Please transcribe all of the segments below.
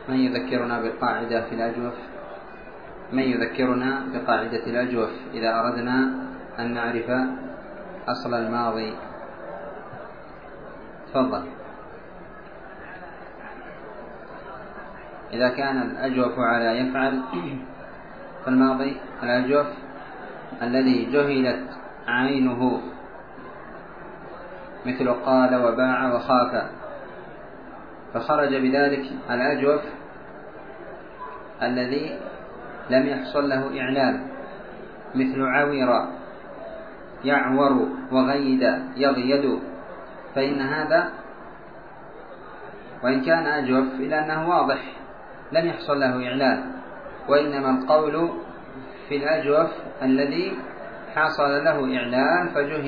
من يذكرنا بالقاعدة في الأجوف؟ من يذكرنا بقاعدة الأجوف إذا أردنا أن نعرف أصل الماضي؟ تفضل. إذا كان الأجوف على يفعل فالماضي الأجوف الذي جهلت عينه مثل قال وباع وخاف، فخرج بذلك الأجوف الذي لم يحصل له إعلان مثل عوير يعور وغيد يغيد، فإن هذا وإن كان أجوف إلا أنه واضح لم يحصل له إعلان، وإنما القول في الأجوف الذي حصل له إعلان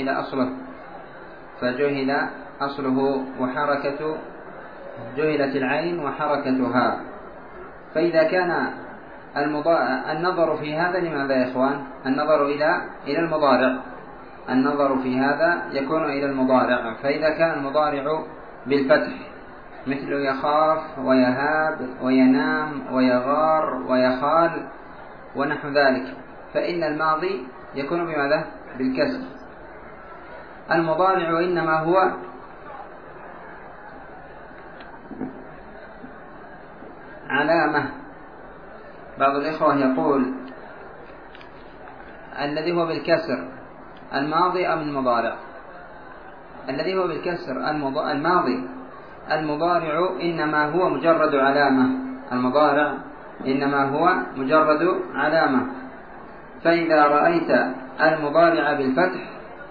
فجهل أصله وحركة جهلت العين وحركتها. فإذا كان النظر في هذا لماذا يا إخوان؟ النظر إلى المضارع، النظر في هذا يكون إلى المضارع. فإذا كان المضارع بالفتح مثل يخاف ويهاب وينام ويغار ويخال ونحو ذلك، فإن الماضي يكون بماذا؟ بالكسر. المضارع إنما هو علامة. بعض الإخوة يقول الذي هو بالكسر الماضي أم المضارع؟ الذي هو بالكسر الماضي. المضارع إنما هو مجرد علامة، المضارع إنما هو مجرد علامة. فإذا رأيت المضارع بالفتح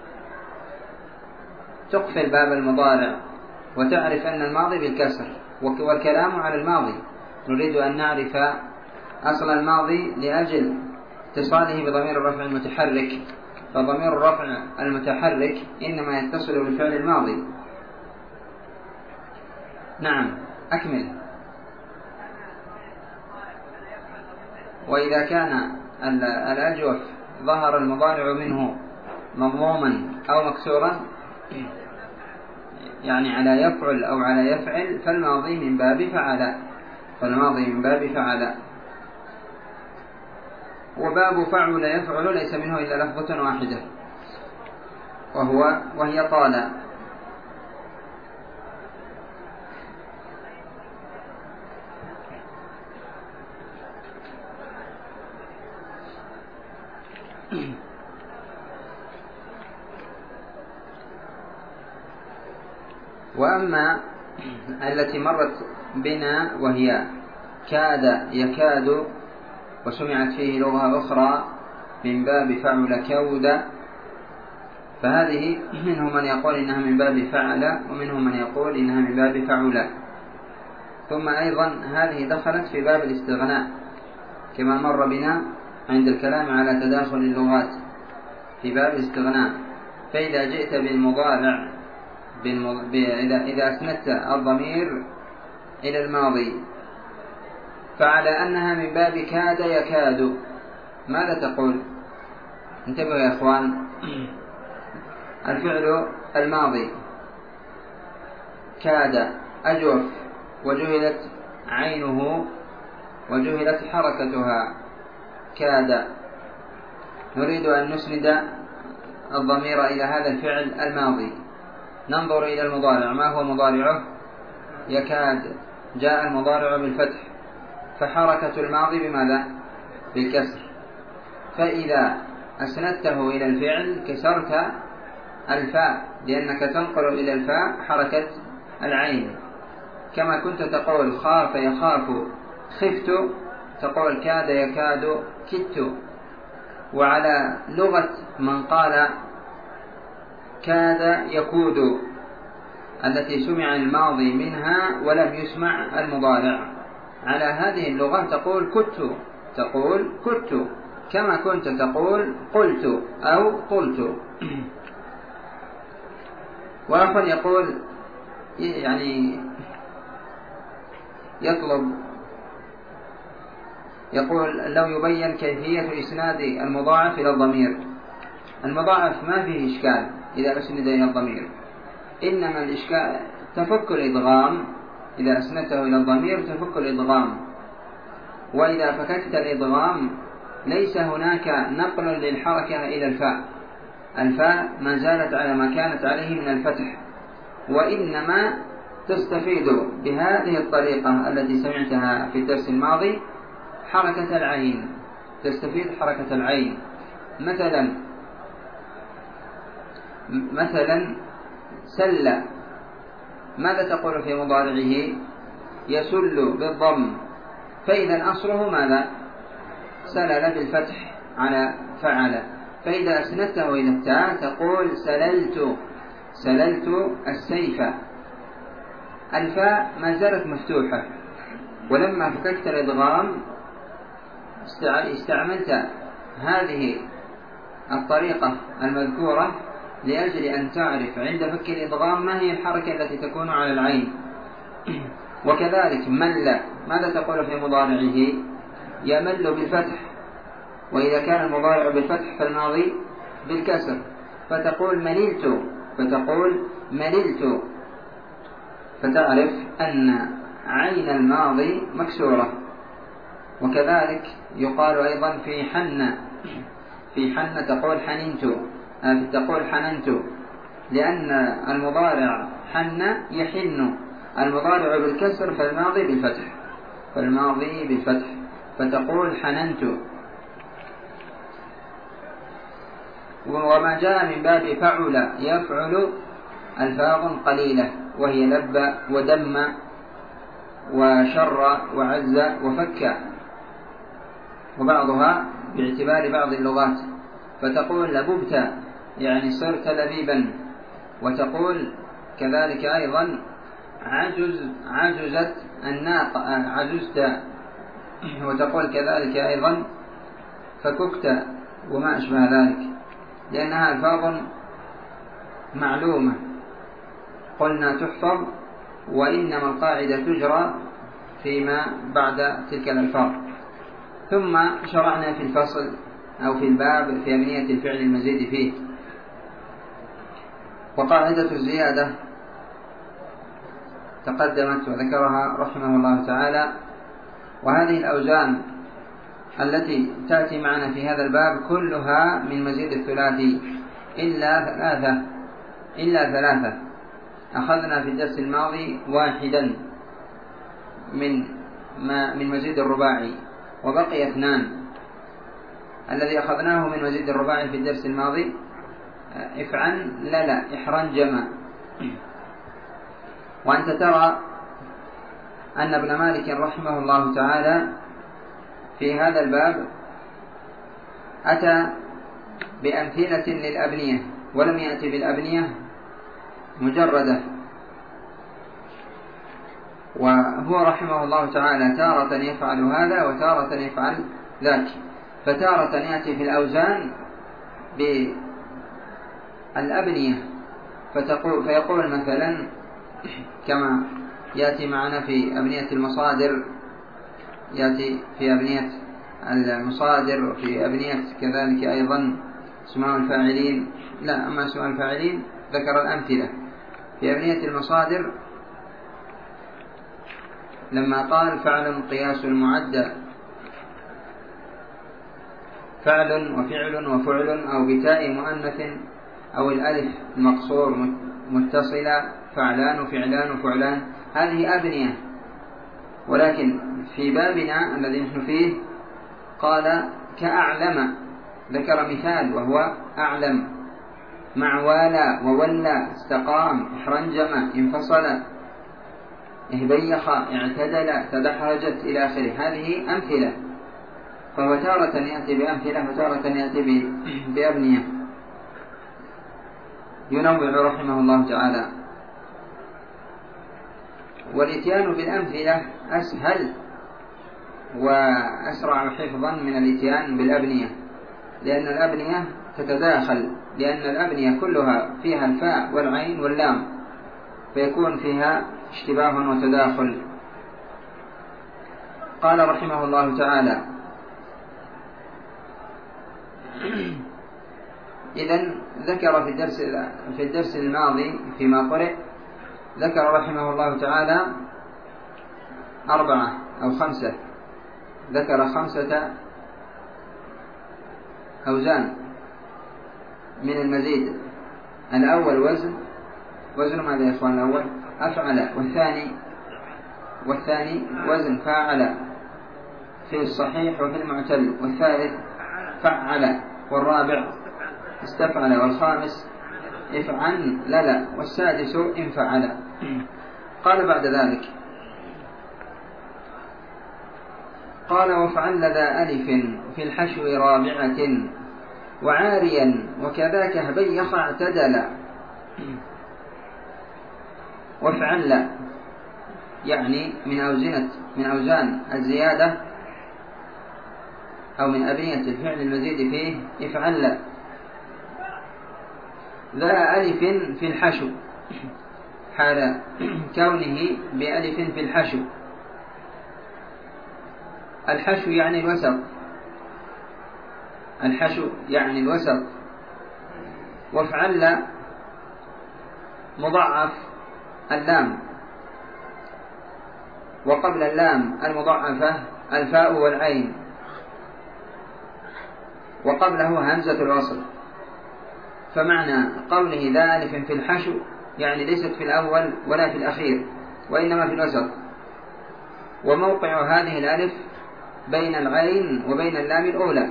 تقفل باب المضارع وتعرف أن الماضي بالكسر، والكلام على الماضي. نريد أن نعرف أصل الماضي لأجل اتصاله بضمير الرفع المتحرك، فضمير الرفع المتحرك إنما يتصل بالفعل الماضي. نعم أكمل. وإذا كان الأجوف ظهر المضارع منه مضموما أو مكسورا، يعني على يفعل أو على يفعل، فالماضي من باب فعل. وباب فعل يفعل ليس منه إلا لفظة واحدة وهي قال. وأما التي مرت بنا وهي كاد يكاد، وسمعت فيه لغة أخرى من باب فعل كود، فهذه منهم من يقول إنها من باب فعل، ومنهم من يقول إنها من باب فعل. ثم أيضا هذه دخلت في باب الاستغناء كما مر بنا عند الكلام على تداخل اللغات في باب الاستغناء. فإذا جئت بالمضارع إذا أسندت الضمير إلى الماضي فعلى أنها من باب كاد يكاد، ماذا تقول؟ انتبهوا يا أخوان، الفعل الماضي كاد أجوف وجهلت عينه وجهلت حركتها كاد. نريد أن نسند الضمير إلى هذا الفعل الماضي. ننظر إلى المضارع، ما هو مضارعه؟ يكاد. جاء المضارع بالفتح، فحركة الماضي بماذا؟ بالكسر. فإذا أسندته إلى الفعل كسرت الفاء، لأنك تنقل إلى الفاء حركة العين، كما كنت تقول خاف يخاف خفت، تقول كاد يكاد كدت. وعلى لغة من قال كاد يكود التي سمع الماضي منها ولم يسمع المضارع، على هذه اللغة تقول كدت كما كنت تقول قلت أو قلت. وآخر يقول يعني يقول لو يبين كيفية إسناد المضاعف إلى الضمير. المضاعف ما فيه إشكال إذا أسند إلى الضمير، إنما الإشكال تفك الإدغام إذا أسندته إلى الضمير تفك الإدغام، وإذا فككت الإدغام ليس هناك نقل للحركة إلى الفاء، الفاء ما زالت على ما كانت عليه من الفتح، وإنما تستفيد بهذه الطريقة التي سمعتها في الدرس الماضي حركة العين، تستفيد حركة العين. مثلا سل، ماذا تقول في مضارعه؟ يسل بالضم، فإذا أصله ماذا؟ سلل بالفتح على فعل، فإذا أسندته إلى التاء تقول سللت السيف، الفاء ما زالت مفتوحة، ولما فككت الإدغام استعملت هذه الطريقة المذكورة لأجل أن تعرف عند فك الإدغام ما هي الحركة التي تكون على العين. وكذلك مل، ماذا تقول في مضارعه؟ يمل بالفتح، وإذا كان المضارع بالفتح فالماضي بالكسر، فتقول مللت، فتعرف أن عين الماضي مكسورة. وكذلك يقال أيضا في حن تقول حننت، لأن المضارع حن يحن، المضارع بالكسر فالماضي بالفتح، فتقول حننت. وما جاء من باب فعل يفعل ألفاظ قليلة، وهي لب ودم وشر وعز وفك، وبعضها باعتبار بعض اللغات، فتقول لببت يعني صرت لبيبا، وتقول كذلك أيضا عجزت الناقة عجزت، وتقول كذلك أيضا فككت وما أشبه ذلك، لأنها ألفاظ معلومة قلنا تحفظ، وإنما القاعدة تجرى فيما بعد تلك الألفاظ. ثم شرعنا في الفصل أو في الباب في أبنية الفعل المزيد فيه. وقاعدة الزيادة تقدمت وذكرها رحمه الله تعالى، وهذه الأوزان التي تأتي معنا في هذا الباب كلها من مزيد الثلاثي إلا ثلاثة. أخذنا في الدرس الماضي واحدا من مزيد الرباعي، وبقي اثنان. الذي أخذناه من مزيد الرباعي في الدرس الماضي إحرنجم. وأنت ترى أن ابن مالك رحمه الله تعالى في هذا الباب أتى بأمثلة للأبنية، ولم يأتي بالأبنية مجردة. وهو رحمه الله تعالى تارة يفعل هذا وتارة يفعل ذاك، فتارة يأتي في الأوزان بالأبنية فيقول مثلا كما يأتي معنا في أبنية المصادر، يأتي في أبنية المصادر، وفي أبنية كذلك أيضا اسماء الفاعلين. أما اسماء الفاعلين ذكر الأمثلة. في أبنية المصادر لما قال فعل قياس المعدى، فعل وفعل وفعل، أو بتاء مؤنث أو الألف المقصور متصلة، فعلان وفعلان وفعلان، هذه أبنية. ولكن في بابنا الذي نحن فيه قال كأعلم، ذكر مثال وهو أعلم، مع والى وولى، استقام، احرنجم، انفصل، اهبيخ، اعتدل، تدحرجت إلى آخره. هذه أمثلة، فهو تارة يأتي بأمثلة وتارة يأتي بأبنية، ينوع رحمه الله تعالى. والإتيان بالأمثلة أسهل وأسرع حفظا من الإتيان بالأبنية، لأن الأبنية تتداخل، لأن الأبنية كلها فيها الفاء والعين واللام، فيكون فيها اشتباه وتداخل. قال رحمه الله تعالى: إذن ذكر في الدرس الماضي فيما قرأ، ذكر رحمه الله تعالى 4 أو 5، ذكر 5 أوزان من المزيد. الأول وزن ماذا يا إخوان؟ الأول أفعل، والثاني وزن فاعل في الصحيح وفي المعتل، والثالث فعل، والرابع استفعل، والخامس افعل لا، والسادس انفعل. قال بعد ذلك قال وافعل ذا ألف في الحشو رابعة وعاريا وكذاك هبيخ اعتدل. وافعل يعني من أوزان الزيادة أو من أبنية الفعل المزيد فيه افعل. ذا ألف في الحشو حال كونه بألف في الحشو. الحشو يعني الوسط، الحشو يعني الوسط. وافعل مضاعف اللام، وقبل اللام المضاعفة الفاء والعين، وقبله همزة الوصل. فمعنى قوله ذا ألف في الحشو يعني ليست في الأول ولا في الأخير، وإنما في الوسط. وموقع هذه الألف بين العين وبين اللام الأولى،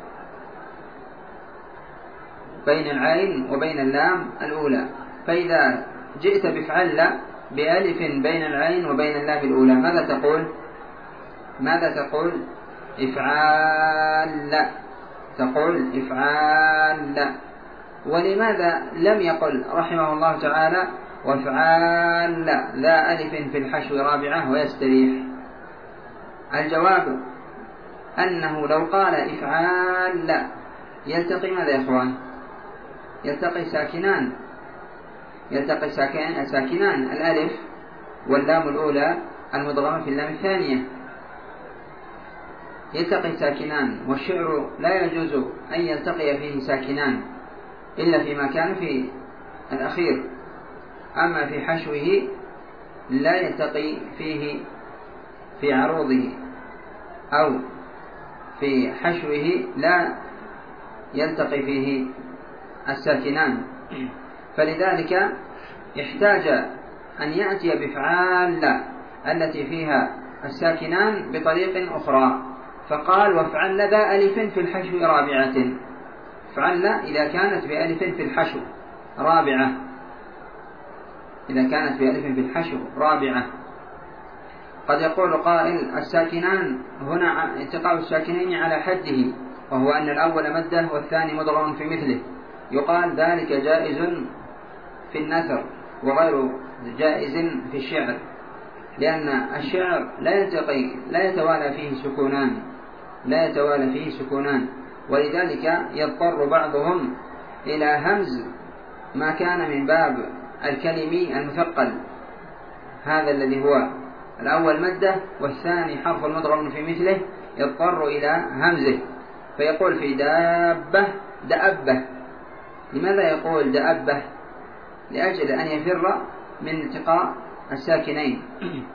بين العين وبين اللام الأولى. فإذا جئت بفعل بألف بين العين وبين اللام الأولى ماذا تقول؟ إفعال، تقول إفعال. ولماذا لم يقل رحمه الله تعالى وافعال ذا ألف في الحشو رابعة ويستريح؟ الجواب أنه لو قال إفعال يلتقي ماذا يا إخوان؟ يلتقي ساكنان الألف واللام الأولى المضغمة في اللام الثانية، يلتقي ساكنان. والشعر لا يجوز أن يلتقي فيه ساكنان إلا فيما كان في الأخير، أما في حشوه لا يلتقي فيه في عروضه أو في حشوه لا يلتقي فيه الساكنان. فلذلك احتاج أن يأتي بفعال التي فيها الساكنان بطريق أخرى، فقال وافعل ذا ألف في الحشو رابعة. فعل إذا كانت بألف في الحشو رابعة، إذا كانت بألف في الحشو رابعة. قد يقول قائل الساكنان هنا التقاء الساكنين على حده، وهو أن الأول مده والثاني مضغم في مثله. يقال ذلك جائز في النثر وغير جائز في الشعر، لأن الشعر لا يتوالى فيه سكونان، ولذلك يضطر بعضهم إلى همز ما كان من باب الكلم المثقل، هذا الذي هو الأول مده والثاني حرف مضغم في مثله، يضطر إلى همزه فيقول في دابة دأبة. لماذا يقول دأبة؟ لأجل أن يفر من التقاء الساكنين.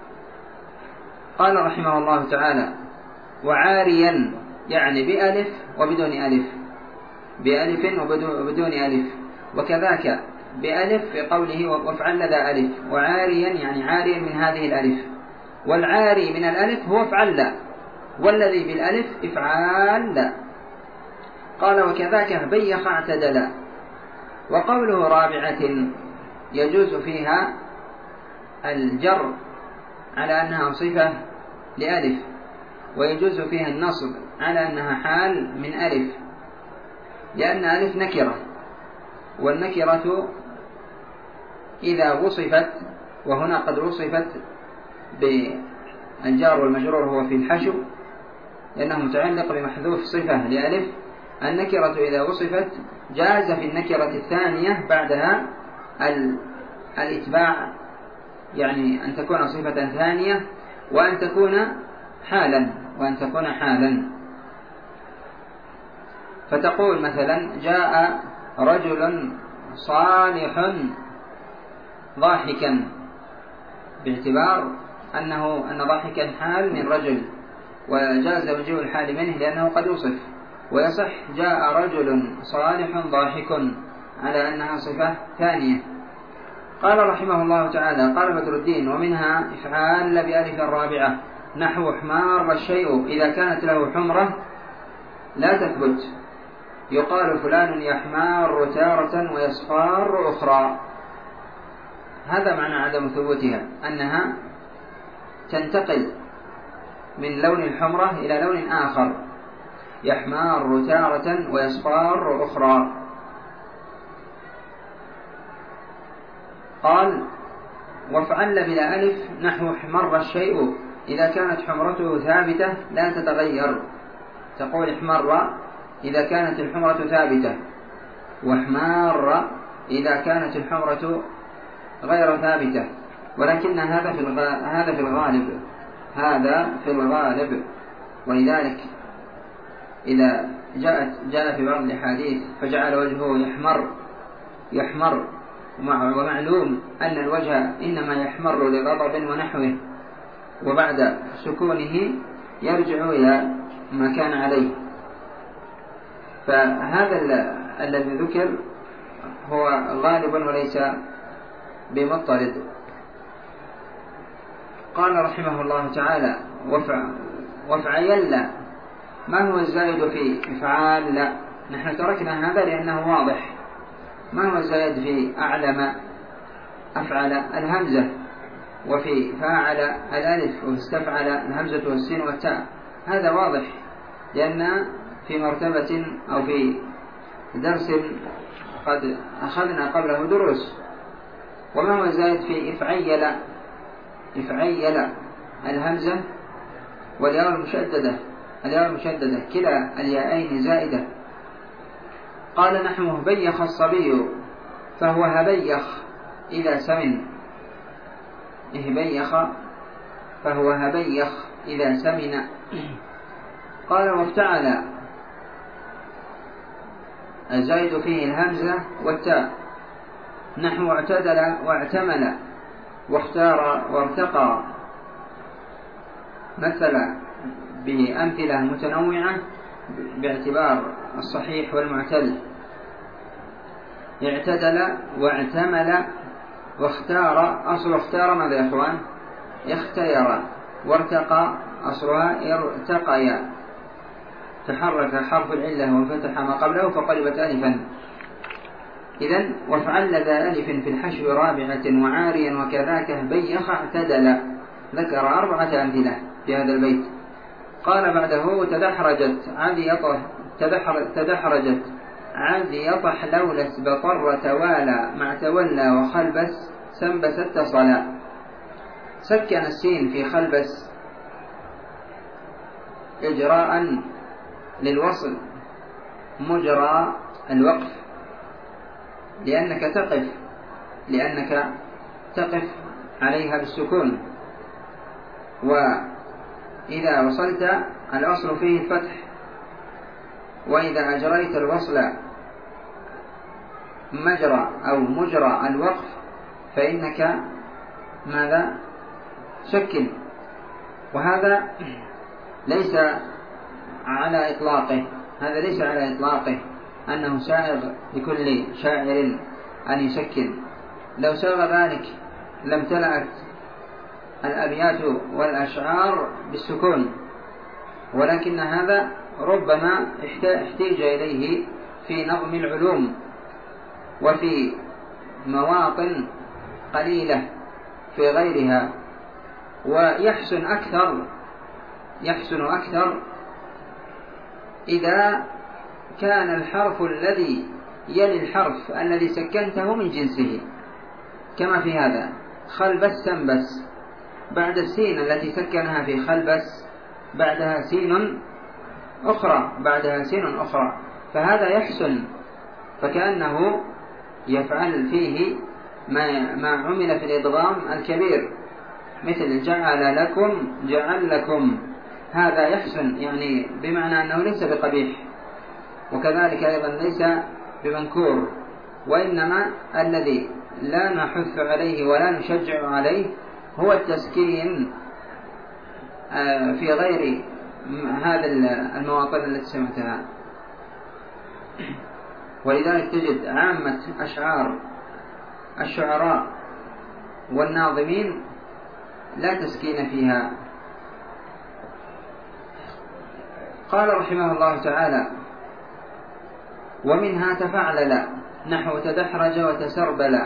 قال رحمه الله تعالى وعاريا يعني بألف وبدون ألف، بألف وبدون ألف، وكذاك بألف في قوله وافعل ذا ألف، وعاريا يعني عاريا من هذه الألف، والعاري من الألف هو افعل، والذي بالألف افعال. قال وكذاك هبيخ اعتدل. وقوله رابعة يجوز فيها الجر على أنها صفة لألف، ويجوز فيها النصب على أنها حال من ألف، لأن ألف نكرة، والنكرة إذا وصفت، وهنا قد وصفت بالجار والمجرور هو في الحشو لأنه متعلق بمحذوف صفة لألف. النكرة إذا وصفت جاز في النكرة الثانية بعدها الإتباع، يعني أن تكون صفة ثانية وأن تكون حالا. فتقول مثلا جاء رجل صالح ضاحكا، باعتبار أن ضاحكا حال من رجل، وجاز مجيء الحال منه لأنه قد وصف، ويصح جاء رجل صالح ضاحك على أنها صفة ثانية. قال رحمه الله تعالى: قال بدر الدين: ومنها إفعال بألف الرابعة نحو حمار الشيء إذا كانت له حمرة لا تثبت، يقال فلان يحمار تارة ويصفار أخرى. هذا معنى عدم ثبوتها، أنها تنتقل من لون الحمرة إلى لون آخر، يحمار تارة ويصفار أخرى. قال: وافعل بلا ألف نحو احمر الشيء إذا كانت حمرته ثابتة لا تتغير. تقول احمر إذا كانت الحمرة ثابتة، واحمار إذا كانت الحمرة غير ثابتة، ولكن هذا في الغالب. ولذلك إذا جاء في بعض الأحاديث فجعل وجهه يحمر، ومعلوم أن الوجه إنما يحمر لغضب ونحوه، وبعد سكونه يرجع إلى ما كان عليه. فهذا الذي ذكر هو غالب وليس بمضطرد. قال رحمه الله تعالى: وافعيل. ما هو الزائد في افعال؟ لا، نحن تركنا هذا لأنه واضح. ما هو الزائد في أعلم أفعل الهمزة، وفي فاعل الألف، وفي استفعل الهمزة والسين والتاء؟ هذا واضح لأن في مرتبة أو في درس قد أخذنا قبله دروس. وما هو الزائد في إفعيل الهمزة والياء المشددة كلا الياءين زائدة. قال نحوه: بيخ الصبي فهو هبيخ إذا سمن. بيخ فهو هبيخ إذا سمن. قال: وافتعل الزائد فيه الهمزة والتاء نحو اعتدل واعتمل واختار وارتقى. مثل بأمثلة متنوعة باعتبار الصحيح والمعتل. اعتدل واعتمل واختار، أصل اختار ماذا يا أخوان؟ اختير. وارتقى أصلها ارتقيا، تحرك حرف العلة وانفتح ما قبله فقلبت ألفا. إذن وافعل ذا ألف في الحشو رابعة وعاريا وكذاك بيخ اعتدل. ذكر 4 أمثلة في هذا البيت. قال بعده: تدحرجت عادي يطح لولس بطر توالى مع تولى وخلبس سنبس اتصلا. سكن السين في خلبس إجراء للوصل مجرى الوقف، لأنك تقف عليها بالسكون. وإذا وصلت الأصل فيه الفتح، وإذا أجريت الوصل مجرى الوقف فإنك ماذا؟ شكل. وهذا ليس على إطلاقه أنه سائغ لكل شاعر أن يشكل. لو ساغ ذلك لم تلأت الأبيات والأشعار بالسكون، ولكن هذا ربما احتاج إليه في نظم العلوم وفي مواطن قليلة في غيرها. ويحسن أكثر إذا كان الحرف الذي يلي الحرف الذي سكنته من جنسه، كما في هذا: خلبس سنبس، بعد السين التي سكنها في خلبس بعدها سين أخرى، فهذا يحسن، فكأنه يفعل فيه ما عمل في الإضغام الكبير، مثل جعل لكم. هذا يحسن، يعني بمعنى أنه ليس بقبيح، وكذلك أيضا ليس بمنكور. وإنما الذي لا نحث عليه ولا نشجع عليه هو التسكين في غير هذا المواطن التي سمعتها. ولذلك تجد عامة أشعار الشعراء والناظمين لا تسكين فيها. قال رحمه الله تعالى: ومنها تفعلل نحو تدحرج وتسربل،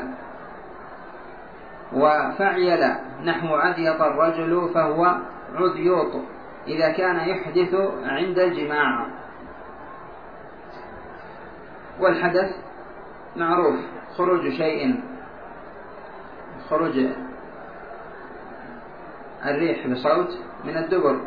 وفعيل نحو عذيط الرجل فهو عذيوط إذا كان يحدث عند الجماع. والحدث معروف خروج شيء، خروج الريح بصوت من الدبر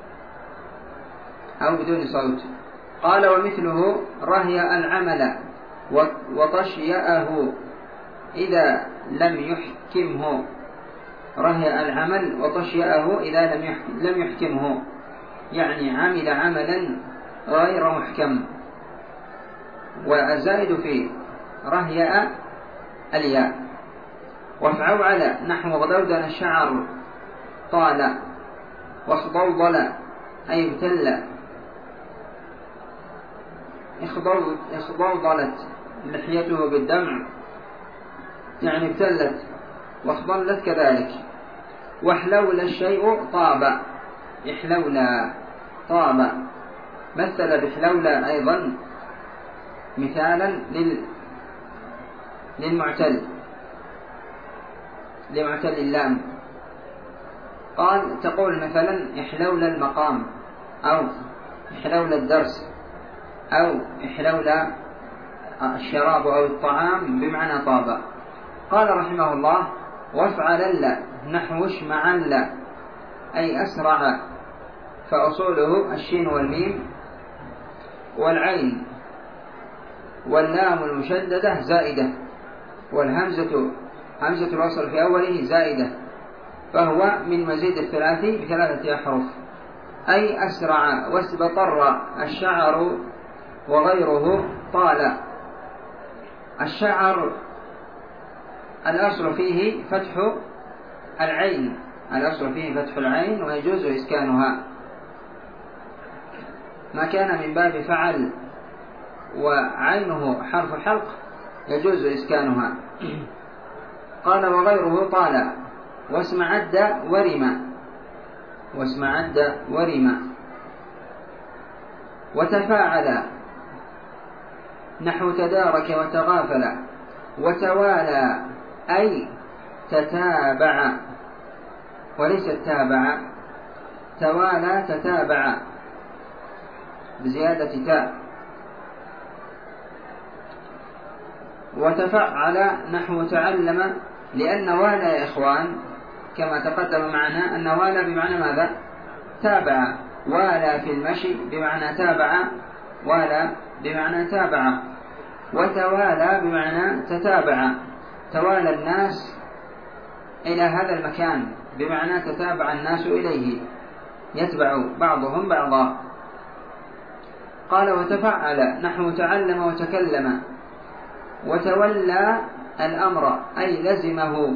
أو بدون صوت. قال: ومثله رهي العمل وطشيأه إذا لم يحكمه. رهي العمل وطشيأه إذا لم يحكمه، يعني عمل عملا غير محكم. والزائد في رهي الياء. وفعوعل نحو غدودن الشعر طال، واخضوضل أي ابتل، اخضوضلت لحيته بالدمع يعني ابتلت، واخضلت كذلك. واحلول الشيء طاب، احلولا طاب. مثل بحلولا أيضا مثالا للمعتل اللام. قال: تقول مثلا احلول المقام، أو احلول الدرس، أو احلول الشراب أو الطعام بمعنى طاب. قال رحمه الله: وافعلل نحو اشمعل أي أسرع، فأصوله الشين والميم والعين واللام المشددة زائدة، والهمزة همزة الوصل في أوله زائدة، فهو من مزيد الثلاثي ب3 أحرف، أي أسرع. واستبطر الشعر وغيره طال. الشعر الأصل فيه فتح العين، الأصل فيه فتح العين ويجوز إسكانها، ما كان من باب فعل وعينه حرف حلق يجوز إسكانها. قال: وغيره طال. واسمعد ورم. وتفاعل نحو تدارك وتغافل. وتوالى أي تتابع، وليس تابع، توالى تتابع بزيادة تاء. وتفعل نحو تعلم، لأن والى يا إخوان كما تقدم معنا أن والى بمعنى ماذا؟ تابع. والى في المشي بمعنى تابع، والى بمعنى تابع. وتوالى بمعنى تتابع، توالى الناس إلى هذا المكان بمعنى تتابع الناس إليه، يتبع بعضهم بعضا. قال: وتفعل نحو تعلم وتكلم. وتولى الأمر أي لزمه،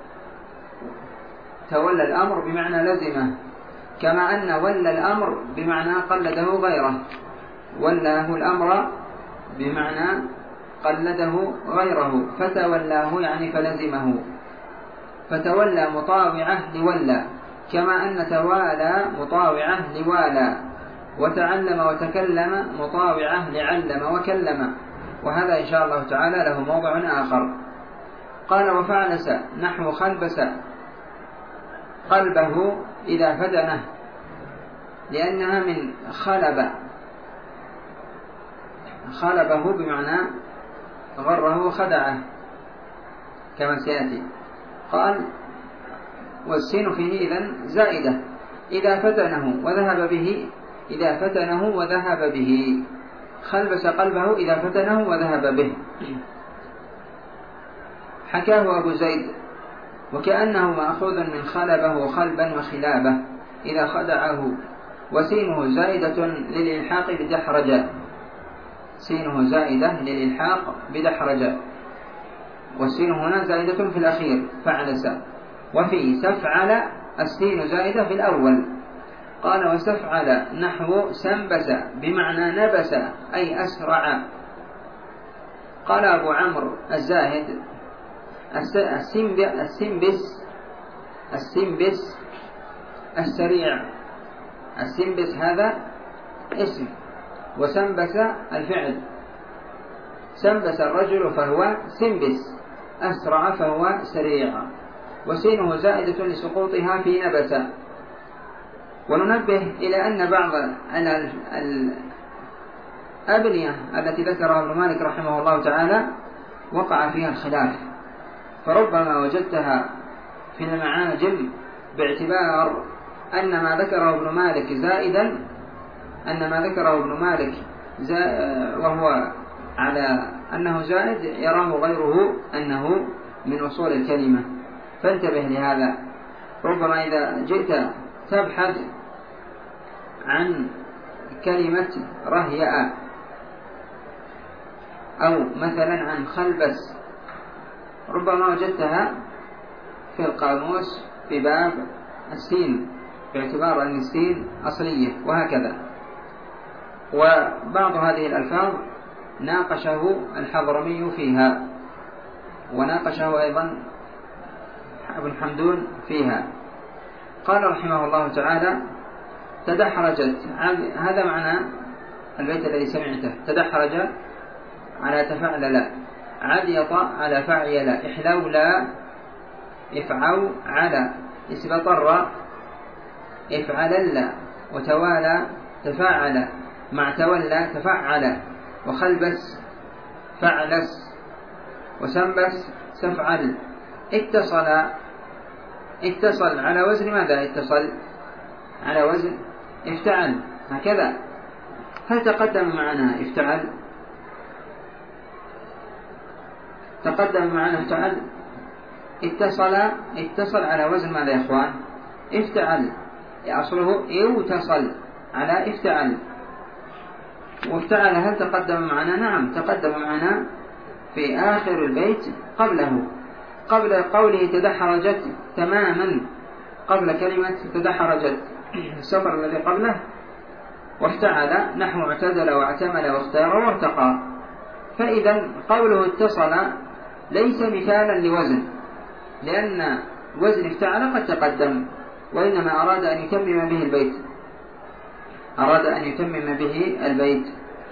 تولى الأمر بمعنى لزمه، كما أن ولى الأمر بمعنى قلده غيره، ولاه الأمر بمعنى قلده غيره، فتولاه يعني فلزمه. فتولى مطاوعة لولى، كما أن توالى مطاوعة لوالى. وتعلم وتكلم مطاوعة لعلم وكلم. وهذا إن شاء الله تعالى له موضع آخر. قال: وفعلس نحو خلبس قلبه إذا فتنه، لأنها من خلبه بمعنى غره وخدعه كما سيأتي. قال: والسين فيه إذن زائدة، إذا فتنه وذهب به. خلبس قلبه إذا فتنه وذهب به. حكاه أبو زيد: وكأنه مأخوذ من خلبه وخلبا وخلابه إذا خدعه. وسينه زائدة للإلحاق بدحرج، سينه زائدة للإلحاق بدحرج، والسين هنا زائدة في الأخير فعلس. وفي سفعل السين زائدة في الأول. قال وسفعل نحو سنبس بمعنى نبس أي أسرع. قال أبو عمرو الزاهد السنبس السريع. السنبس هذا اسم، وسنبس الفعل. سنبس الرجل فهو سنبس، أسرع فهو سريع، وسينه زائدة لسقوطها في نبس. وننبه إلى أن بعض الأبنية التي ذكرها ابن مالك رحمه الله تعالى وقع فيها الخلاف، فربما وجدتها في المعاجم باعتبار أن ما ذكره ابن مالك زائدا، أن ما ذكره ابن مالك وهو على أنه زائد يراه غيره أنه من أصول الكلمة، فانتبه لهذا. ربما إذا جئت تبحث عن كلمة رهيئة أو مثلا عن خلبس، ربما وجدتها في القاموس في باب السين باعتبار أن السين أصلية، وهكذا. وبعض هذه الألفاظ ناقشه الحضرمي فيها، وناقشه أيضا ابن حمدون فيها. قال رحمه الله تعالى تدحرجت، هذا معنى البيت الذي سمعته. تدحرج على تفعلل، عديط على فعيل، إحلولا إفعو على، إسبطر إفعلل، وتوالى تفاعل، مع تولى تفعل، وخلبس فعلس، وسنبس سفعل. اتصل على وزن ماذا؟ اتصل على وزن افتعل، هكذا. هل تقدم معنا افتعل؟ تقدم معنا افتعل. اتصل على وزن ماذا يا اخوان؟ افتعل، أصله يتصل على افتعل. وافتعل هل تقدم معنا؟ نعم تقدم معنا في آخر البيت قبله، قبل قوله تدحرجت تماما، قبل كلمة تدحرجت السطر الذي قبله. وافتعل نحو اعتدل واعتمل واختار وارتقى. فإذا قوله اتصل ليس مثالا لوزن، لأن وزن افتعل قد تقدم، وإنما أراد أن يتمم به البيت، أراد أن يتمم به البيت.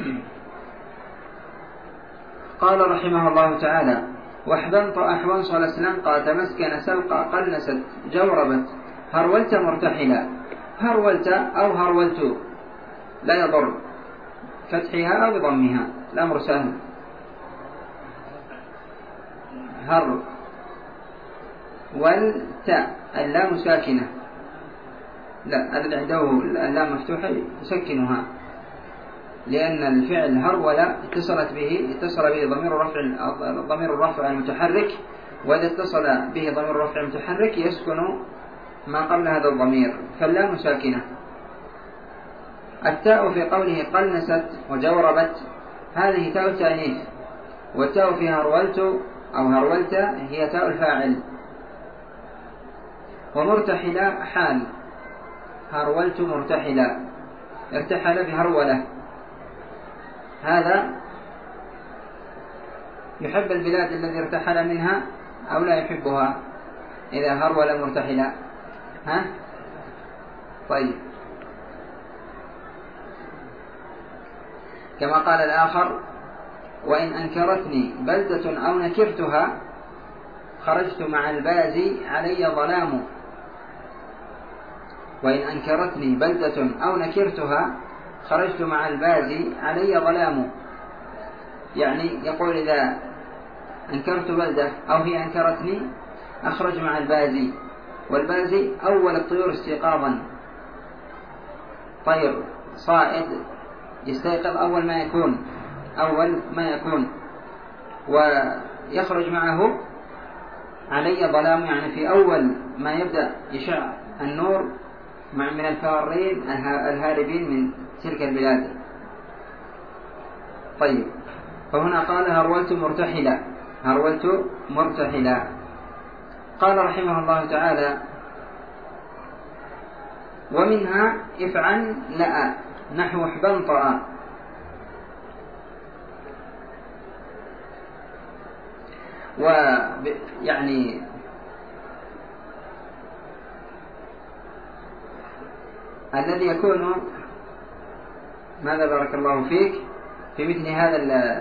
قال رحمه الله تعالى واحبنط أحوانصل سلنقى تمسكن سلقى قلنست جوربت هرولت مرتحلا. هرولت أو هرولت لا يضر فتحها أو بضمها، الأمر سهل. هر والتاء اللام ساكنة، لا الذي عنده اللام مفتوحة يسكنها، لأن الفعل هرولة اتصل به ضمير الرفع المتحرك، وإذا اتصل به ضمير الرفع المتحرك يسكن ما قبل هذا الضمير، فاللام ساكنة. التاء في قوله قلنست وجوربت هذه تاء التأنيث، والتاء في هرولت أو هرولت هي تاء الفاعل. ومرتحلا حال، هرولت مرتحلا، ارتحل بهرولة. هذا يحب البلاد الذي ارتحل منها أو لا يحبها إذا هرول مرتحلا؟ ها؟ طيب. كما قال الآخر وإن أنكرتني بلدة أو نكرتها خرجت مع البازي علي ظلام. وإن أنكرتني بلدة أو نكرتها خرجت مع البازي علي ظلام، يعني يقول إذا أنكرت بلدة أو هي أنكرتني أخرج مع البازي، والبازي أول الطيور استيقاظا، طير صائد يستيقظ أول ما يكون ويخرج معه علي ظلام، يعني في أول ما يبدأ يشع النور من الفارين الهاربين من تلك البلاد. طيب، فهنا قال هرولت مرتحلا. قال رحمه الله تعالى: ومنها افعل لأ نحو احبنطأ. ويعني الذي يكون، ماذا بارك الله فيك، في مثل هذا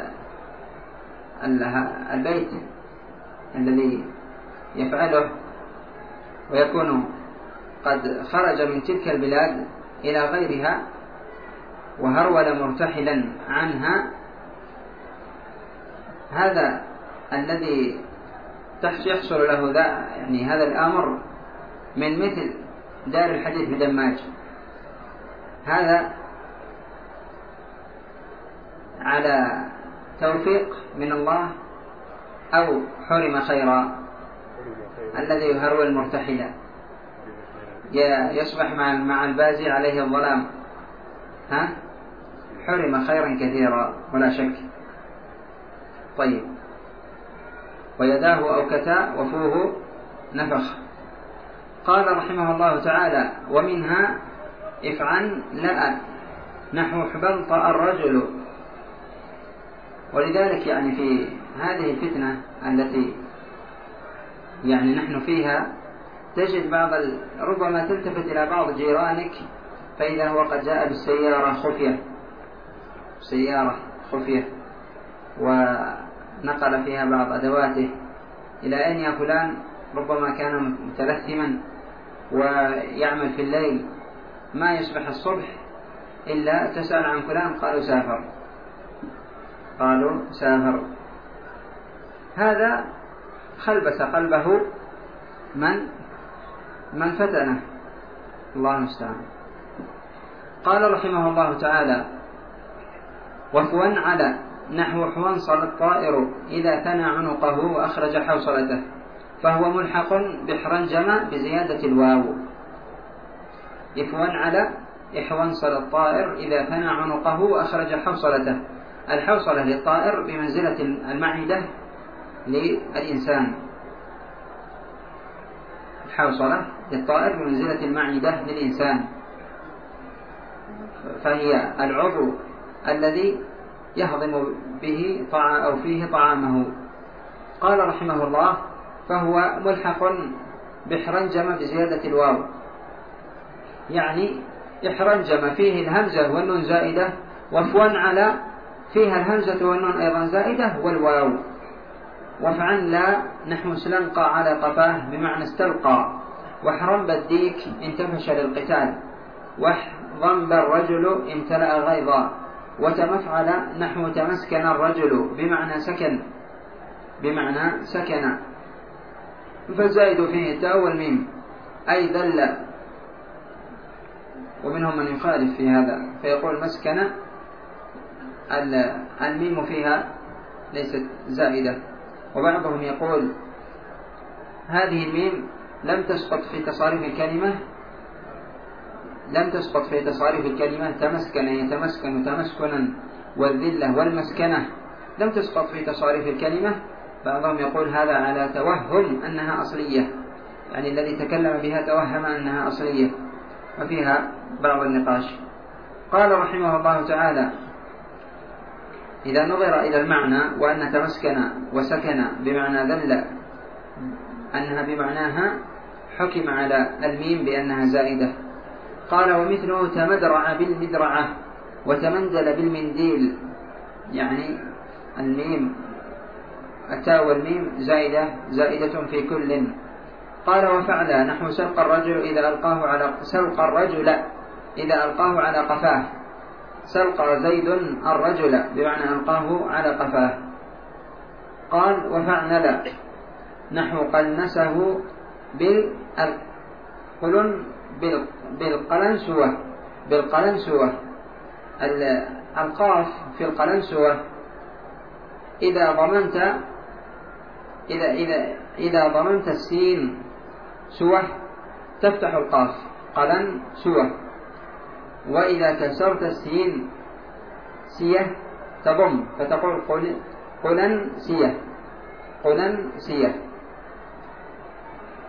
البيت الذي يفعله ويكون قد خرج من تلك البلاد إلى غيرها وهرول مرتحلا عنها، هذا الذي يحصل له يعني هذا الأمر من مثل دار الحديث بدماج، هذا على توفيق من الله أو حرم خيرا؟ الذي يهرول مرتحلا يصبح مع البازي عليه الظلام، حرم خيرا كثيرا ولا شك. طيب، ويداه أوكتا وفوه نفخ. قال رحمه الله تعالى: ومنها افعل لأ نحو احبنطأ الرجل. ولذلك يعني في هذه الفتنة التي يعني نحن فيها تجد ربما تلتفت إلى بعض جيرانك فإذا هو قد جاء بالسيارة خفية ونقل فيها بعض أدواته. إلى أين يا فلان؟ ربما كان متلثما ويعمل في الليل، ما يصبح الصبح إلا تسأل عن فلان قالوا سافر. هذا خلبس قلبه من فتنه، الله المستعان. قال رحمه الله تعالى: وفوا على نحو حوانصل الطائر إذا ثنى عنقه وأخرج حوصلته، فهو ملحق بحرنجم بزيادة الواو. إفوا على إحوانصل الطائر إذا ثنى عنقه وأخرج حوصلته. الحوصلة للطائر بمنزلة المعدة للإنسان، الحوصلة للطائر بمنزلة المعدة للإنسان، فهي العضو الذي يهضم به أو فيه طعامه. قال رحمه الله: فهو ملحق بحرنجم بزيادة الواو، يعني إحرنجم فيه الهمزة والنون زائدة، وفوا على فيها الهمزة والنون أيضا زائدة والواو. وفعل لا نحو سلنقى على قفاه بمعنى استلقى. وحرم بالديك انتفش للقتال. وحضنب الرجل امتلأ غيظا. وتمفعل نحو تمسكن الرجل بمعنى سكن فالزائد فيه التاء والميم أي ذل. ومنهم من يخالف في هذا فيقول مسكن الميم فيها ليست زائدة. وبعضهم يقول هذه الميم لم تسقط في تصاريف الكلمة تمسكن يتمسكن تمسكنا، والذلة والمسكنة لم تسقط في تصاريف الكلمة. بعضهم يقول هذا على توهم أنها أصلية، يعني الذي تكلم بها توهم أنها أصلية، وفيها بعض النقاش. قال رحمه الله تعالى: إذا نظر إلى المعنى وأن تمسكن وسكن بمعنى ذل أنها بمعناها، حكم على الميم بأنها زائدة. قال: ومثله تمدرع بالمدرعة وتمندل بالمنديل، يعني الميم التاء والميم زائدة في كل. قال: وفعل نحو سلق الرجل إذا ألقاه على قفاه. سلق زيد الرجل بمعنى ألقاه على قفاه. قال: وفعل نحو قلنسه بالقلنسوة. القاف في القلنسوة إذا ضمنت السين سوة تفتح القاف قلنسوة، وإذا كسرت السين سية تضم قلنسية.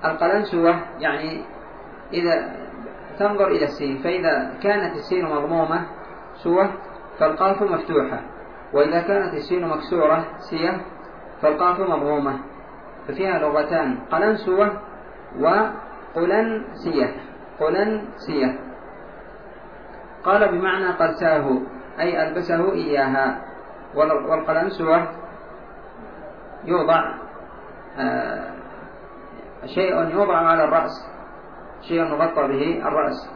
القلنسوة يعني إذا تنظر إلى السين، فإذا كانت السين مضمومة سوة فالقاف مفتوحة، وإذا كانت السين مكسورة سية فالقاف مضمومة، ففيها لغتان قلنسوة وقلنسية. قلنسية قال بمعنى قلساه أي ألبسه إياها. والقلنسوة يوضع شيء يوضع على الرأس، شيء يغطى به الرأس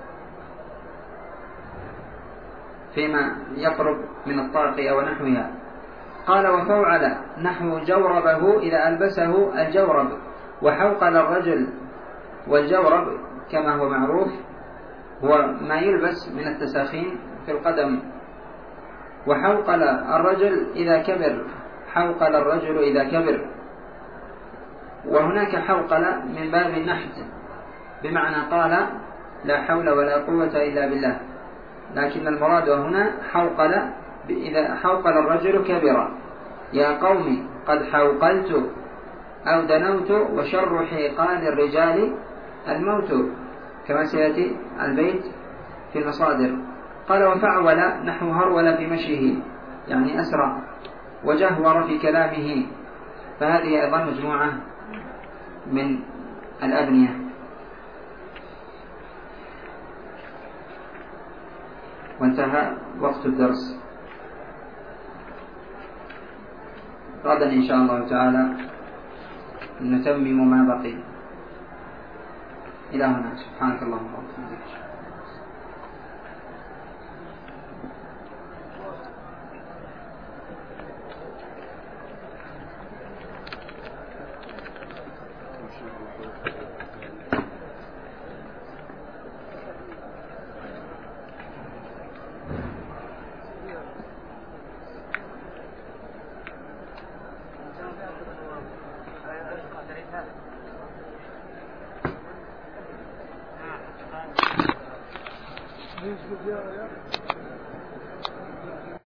فيما يقرب من الطاقية ونحوها. قال وفوعل نحو جوربه إذا ألبسه الجورب، وحوقل الرجل، والجورب كما هو معروف هو ما يلبس من التساخين في القدم. وحوقل الرجل إذا كبر، حوقل الرجل إذا كبر. وهناك حوقل من باب النحت بمعنى قال لا حول ولا قوة إلا بالله، لكن المراد هنا حوقل إذا حوقل الرجل كبر. يا قوم قد حوقلت أو دنوت، وشر حيقال الرجال الموت، كما سيأتي البيت في المصادر. قال وفعول نحو هرول في مشيه يعني أسرع، وجهور في كلامه، فهذه أيضا مجموعة من الأبنية. وانتهى وقت الدرس. غدا إن شاء الله تعالى نتمم ما بقي. إلى هنا، سبحانك اللهم وبحمدك. يا